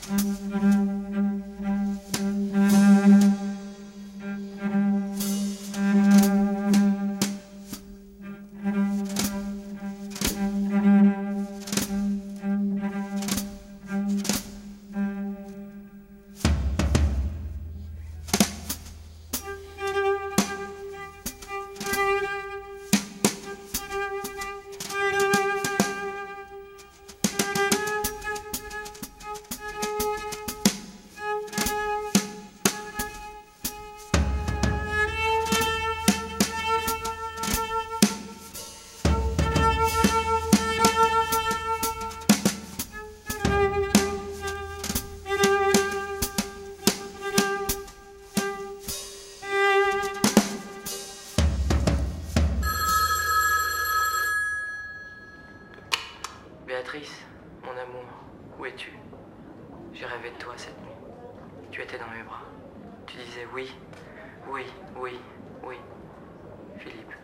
Béatrice, mon amour, où es-tu? J'ai rêvé de toi cette nuit. Tu étais dans mes bras. Tu disais oui, oui, oui, oui. Philippe.